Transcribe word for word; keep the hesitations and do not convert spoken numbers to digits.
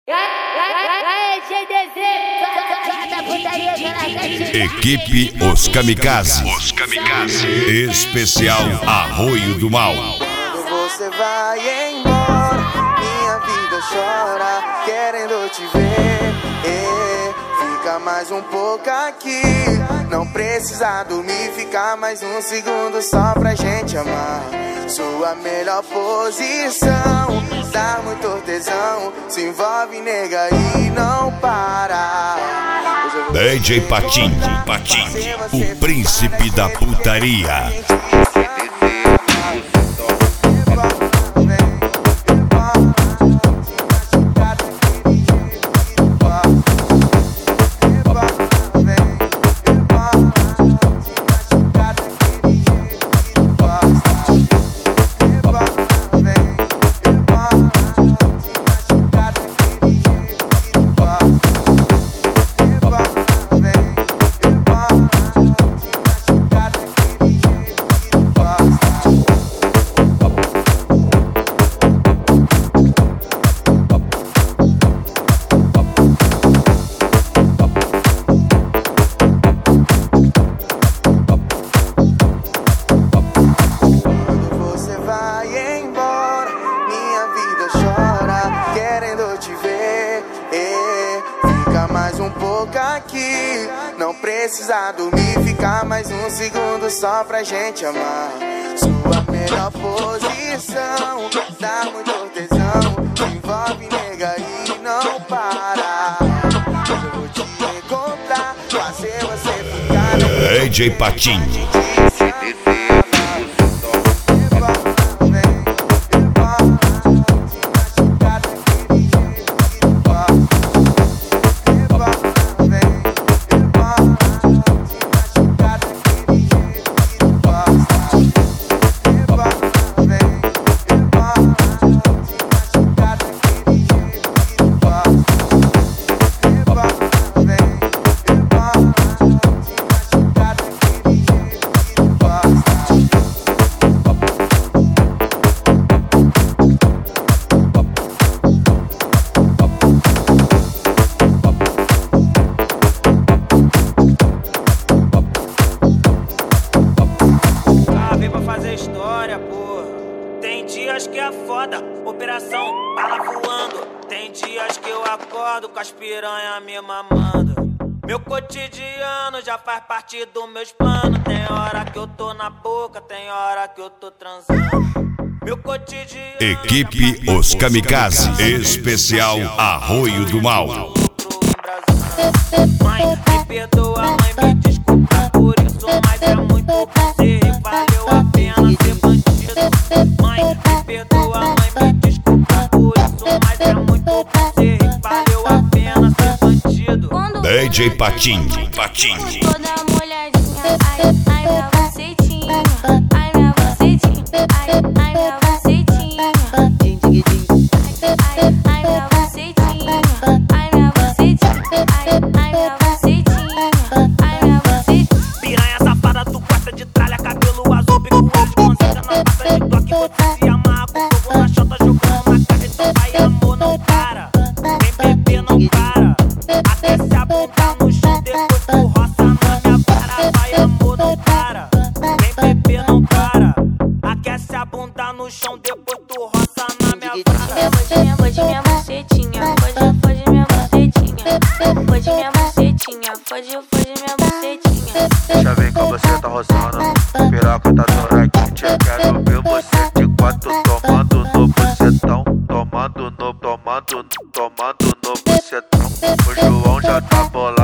Equipe Os Kamikaze. Os Kamikaze. Especial Arroio do Mal. Quando você vai embora, minha vida chora, querendo te ver. É, fica mais um pouco aqui. Não precisa dormir, ficar mais um segundo só pra gente amar. Sua melhor posição, dá muito tesão. Se envolve, nega, e não para. D J Patinho, Patinho, o príncipe da putaria. Não precisa dormir, ficar mais um segundo só pra gente amar. Sua melhor posição, dá muito tesão. Se envolve, nega, e não para. Eu vou te encontrar, fazer você ficar. D J Patinho. Tem dias que é foda, operação bala voando. Tem dias que eu acordo com as piranha me mamando. Meu cotidiano já faz parte dos meus planos. Tem hora que eu tô na boca, tem hora que eu tô transando. Meu cotidiano. Equipe Os Kamikaze. Especial Arroio do Mal. Mãe, me perdoa, mãe, me desculpa por isso, mas é muito você. Valeu a pena ser bandido. Mãe, me perdoa, mãe, me desculpa por isso, mas é muito você. Valeu a pena ser bandido. D J Patinho, Patinho. Toda molhadinha, ai, ai, minha bucetinha. Ai, minha bucetinha, ai, ai, minha bucetinha. Ai, ai, minha bucetinha. Ai, minha bucetinha, ai, ai, minha bucetinha. Ai, minha bucetinha. Piranha safada, tu gosta de tralha, cabelo azul, bico escondido, não passa de toque, você se amarra com fogo na chota, jogando na cara, então vai amor, não para. Vem beber, não para. Até se apontar no chão, depois tu roça na minha vara. Vai amor, não para. Vem beber, não para. Aquece a bunda no chão, depois tu roça na minha vara. Fode minha, fode minha bucetinha. Fode, fode minha bucetinha. Fode minha bucetinha. Fode, fode minha bucetinha. Deixa ver com você tá roçando. Piroca tá doradinha. Quero ver você de quatro tomando no bucetão. Tomando no, tomando, tomando no bucetão. O João já tá bolado.